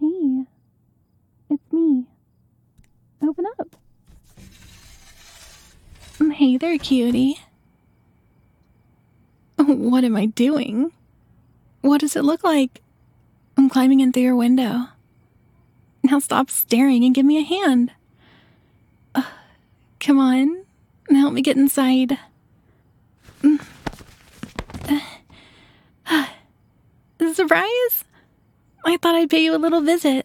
Hey, it's me. Open up. Hey there, cutie. What am I doing? What does it look like? I'm climbing in through your window. Now stop staring and give me a hand. Come on, help me get inside. Surprise! I thought I'd pay you a little visit.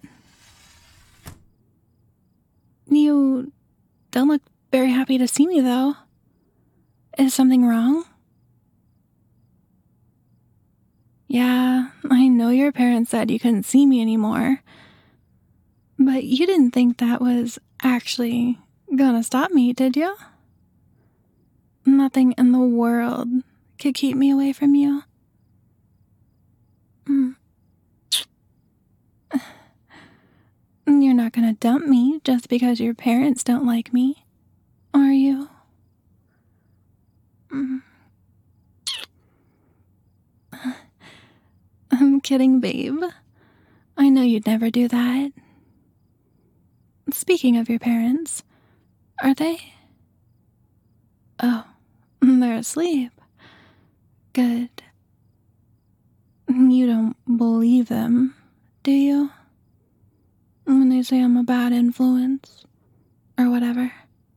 You don't look very happy to see me, though. Is something wrong? Yeah, I know your parents said you couldn't see me anymore. But you didn't think that was actually gonna stop me, did you? Nothing in the world could keep me away from you. You're not gonna dump me just because your parents don't like me, are you? I'm kidding, babe. I know you'd never do that. Speaking of your parents, are they? Oh, they're asleep. Good. You don't believe them, do you? When they say I'm a bad influence, or whatever.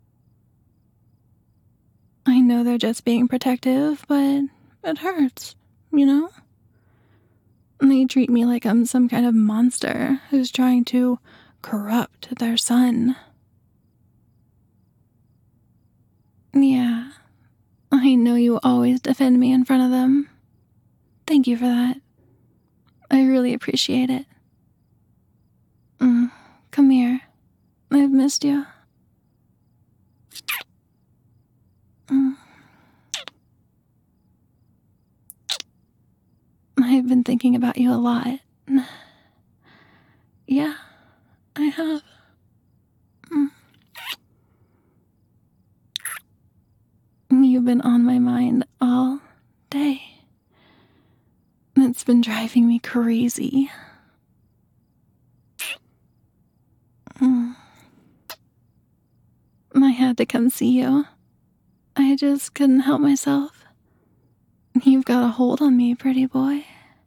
I know they're just being protective, but it hurts, you know? They treat me like I'm some kind of monster who's trying to corrupt their son. Yeah, I know you always defend me in front of them. Thank you for that. I really appreciate it. Come here. I've missed you. I've been thinking about you a lot. Yeah, I have. You've been on my mind all day. It's been driving me crazy. I had to come see you. I just couldn't help myself. You've got a hold on me, pretty boy.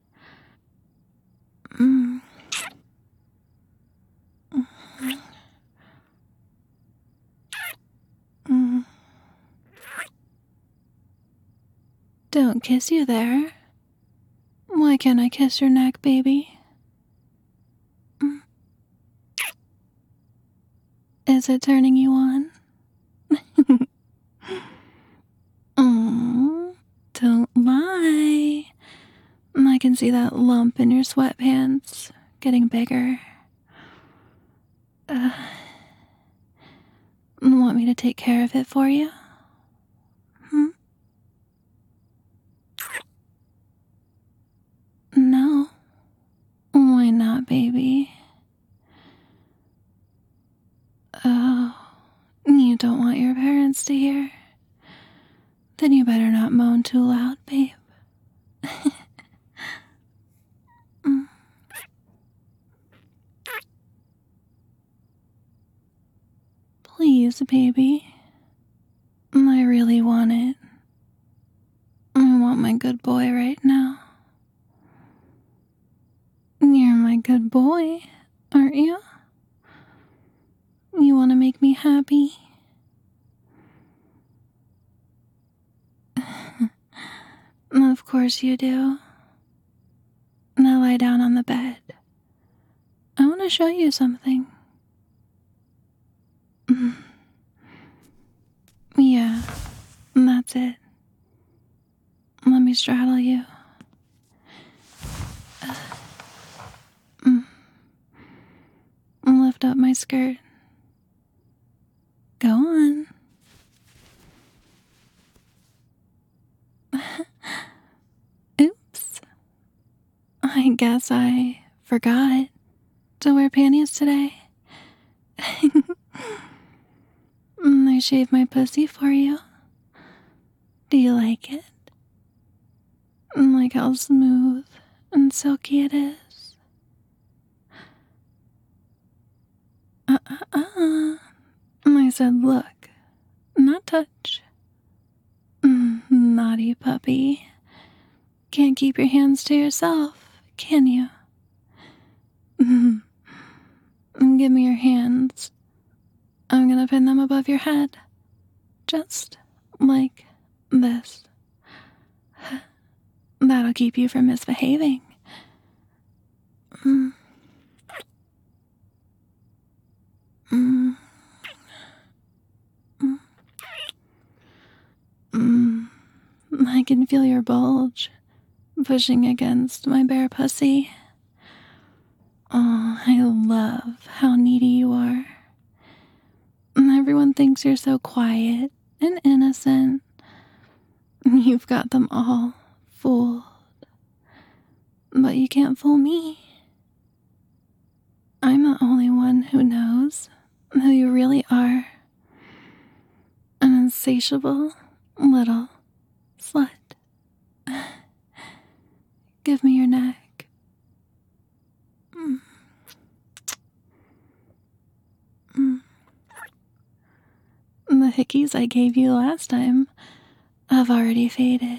Don't kiss you there. Why can't I kiss your neck, baby? Is it turning you on? Don't lie. I can see that lump in your sweatpants getting bigger. Want me to take care of it for you? No. Why not, baby? Oh, you don't want your parents to hear? Then you better not moan too loud, babe. Please, baby. I really want it. I want my good boy right now. You're my good boy, aren't you? You want to make me happy? Of course you do. Now lie down on the bed. I want to show you something. Yeah, that's it. Let me straddle you. Lift up my skirt. Go on. Oops. I guess I forgot to wear panties today. I shaved my pussy for you. Do you like it? Like how smooth and silky it is? said look, not touch. Naughty puppy. Can't keep your hands to yourself, can you? Give me your hands. I'm gonna pin them above your head. Just like this. That'll keep you from misbehaving. I can feel your bulge pushing against my bare pussy. Oh, I love how needy you are. Everyone thinks you're so quiet and innocent. You've got them all fooled. But you can't fool me. I'm the only one who knows who you really are. An insatiable little slut. Give me your neck. The hickeys I gave you last time have already faded.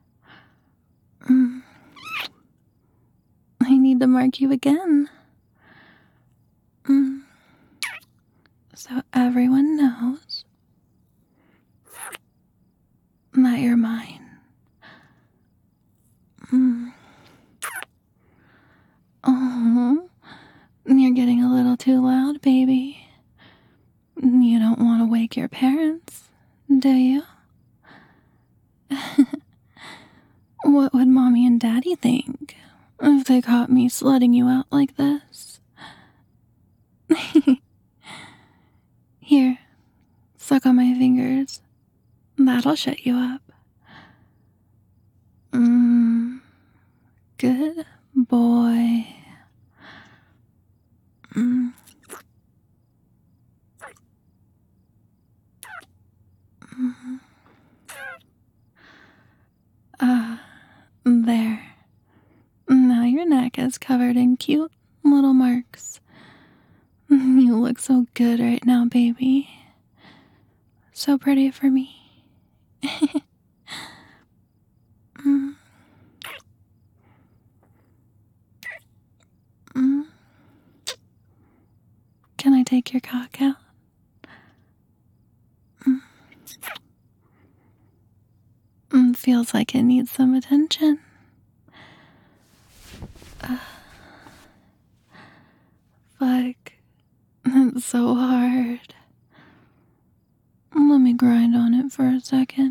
I need to mark you again. So everyone knows that you're mine. Oh, you're getting a little too loud, baby. You don't want to wake your parents, do you? What would Mommy and Daddy think if they caught me slutting you out like this? Here, suck on my fingers. That'll shut you up. Good boy. There. Now your neck is covered in cute little marks. You look so good right now, baby. So pretty for me. Can I take your cock out? Feels like it needs some attention. Fuck. It's so hard. Let me grind on it for a second.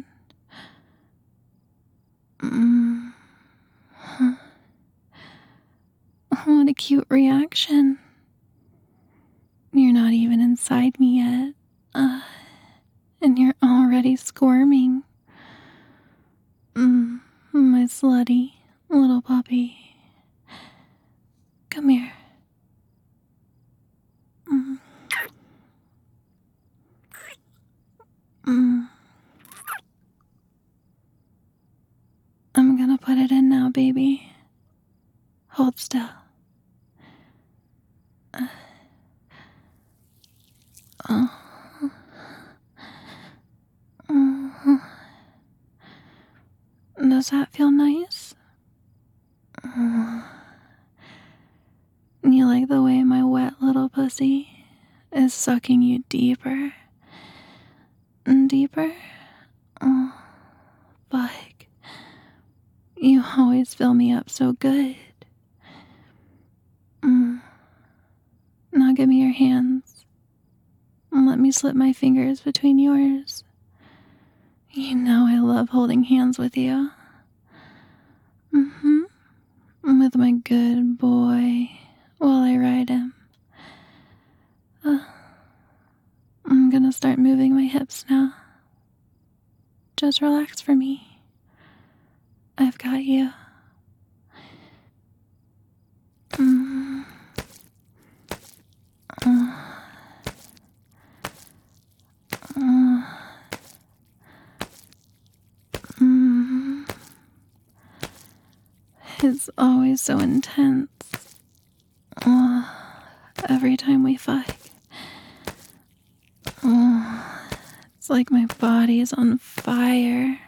What a cute reaction. You're not even inside me yet. And you're already squirming. My slutty little puppy. Come here. I'm gonna put it in now, baby. Hold still. Does that feel nice? You like the way my wet little pussy is sucking you deeper and deeper? Oh, fuck. You always fill me up so good. Now give me your hands. Let me slip my fingers between yours. You know I love holding hands with you. With my good boy while I ride him. I'm gonna start moving my hips now. Just relax for me. I've got you. It's always so intense. Every time we fight. Oh, it's like my body is on fire.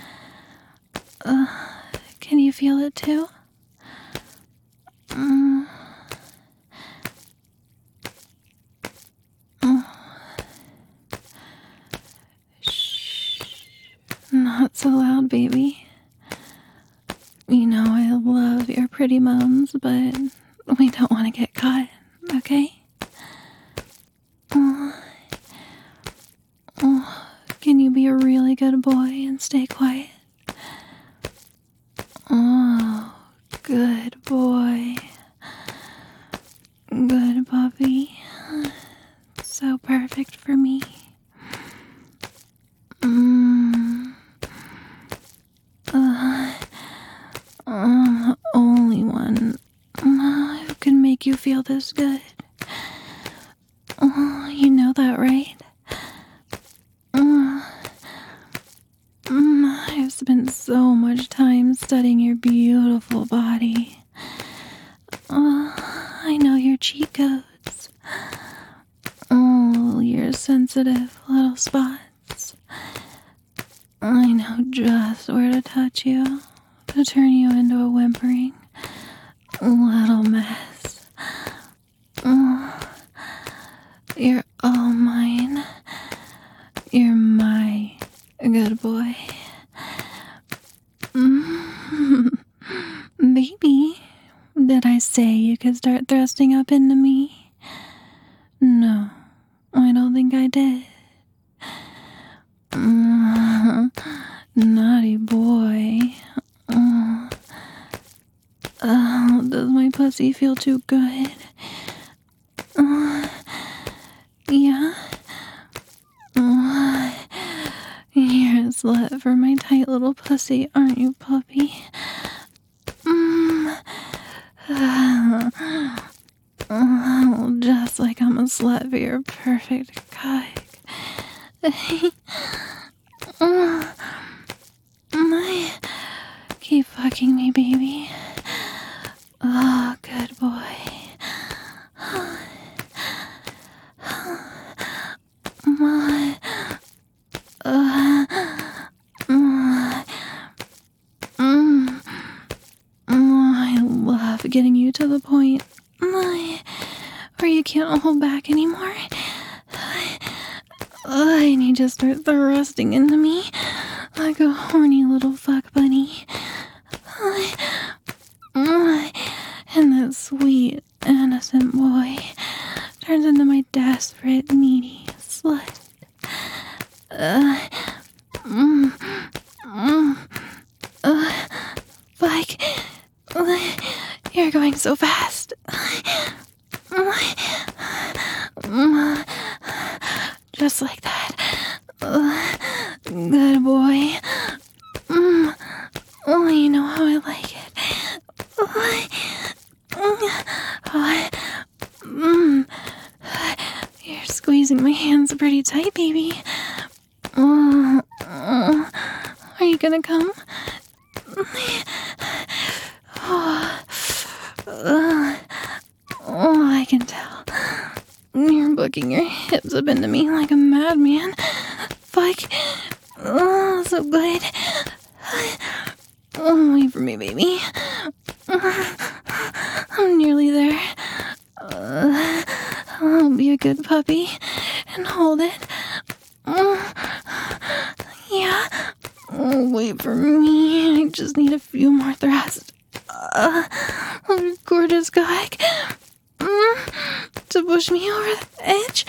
Can you feel it too? Mm. Oh. Shh. Not so loud, baby. You know I love your pretty moans, but we don't want to get caught, okay? Oh. Oh. Can you be a really good boy and stay quiet? Oh, good boy. Good puppy. So perfect for me. I'm the only one who can make you feel this good. Oh, you know that, right? I've spent so much time studying your beautiful body. I know your cheat codes. Oh, your sensitive little spots. I know just where to touch you to turn you into a whimpering little mess. Oh, you're all mine. You're my good boy. Baby, did I say you could start thrusting up into me? No, I don't think I did. Naughty boy. Does my pussy feel too good? Yeah? You're a slut for my tight little pussy, aren't you, puppy? Just like I'm a slut for your perfect cock. Keep fucking me, baby. Oh, good boy. I love getting you to the point where you can't hold back anymore. And you just start thrusting into me like a horny little fuck bunny. And that sweet, innocent boy turns into my desperate, needy slut. Fuck. You're going so fast. Just like that. Good boy. Oh, you know how I like it. You're squeezing my hands pretty tight, baby. Are you gonna come? I can tell. You're booking your hips up into me like a madman. Fuck. Oh, so good. Oh, wait for me, baby. I'm nearly there. I'll be a good puppy and hold it. Yeah. Oh, wait for me. I just need a few more thrusts. Gorgeous cock. To push me over the edge.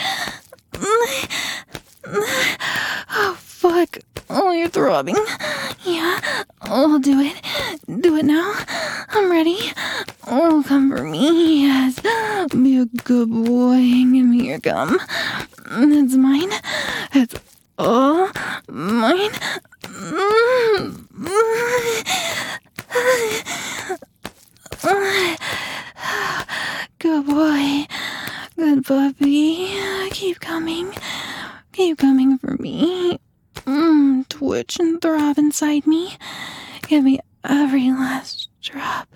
Oh, fuck. Oh, you're throbbing. Yeah. Oh, do it. Do it now. I'm ready. Oh, come for me. Yes. Be a good boy. Give me your gum. It's mine. It's all mine. Good boy. Good puppy. Keep coming. Keep coming for me. Twitch and throb inside me. Give me every last drop.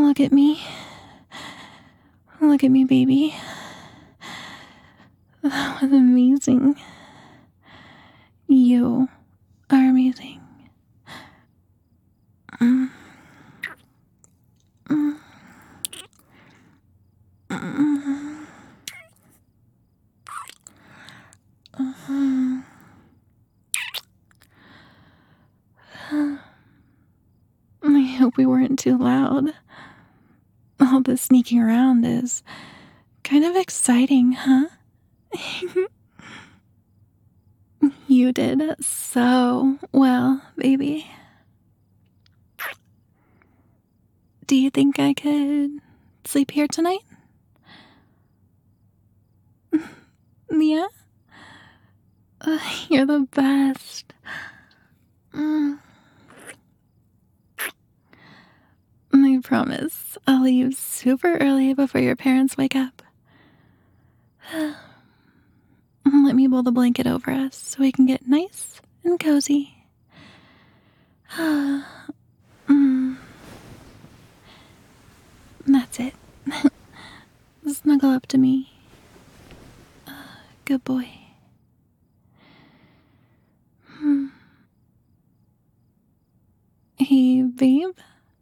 Look at me. Look at me, baby. That was amazing. You are amazing. Mm. Mm. Mm. Mm. I hope we weren't too loud. All this sneaking around is kind of exciting, huh? You did so well, baby. Do you think I could sleep here tonight? Yeah? You're the best. Mm. I promise I'll leave super early before your parents wake up. Let me pull the blanket over us so we can get nice and cozy. Mm. That's it. Snuggle up to me. Good boy. Hey, babe.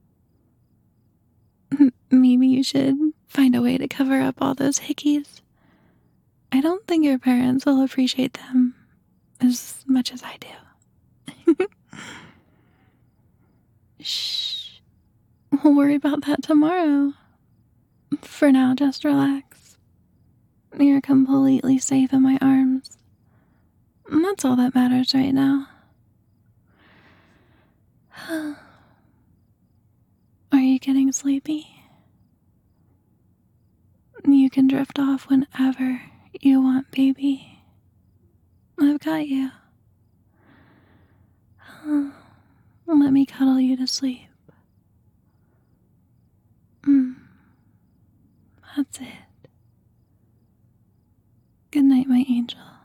Maybe you should find a way to cover up all those hickeys. I don't think your parents will appreciate them as much as I do. Shh. We'll worry about that tomorrow. For now, just relax. You're completely safe in my arms. That's all that matters right now. Are you getting sleepy? You can drift off whenever you want, baby. I've got you. Let me cuddle you to sleep. That's it. Good night, my angel.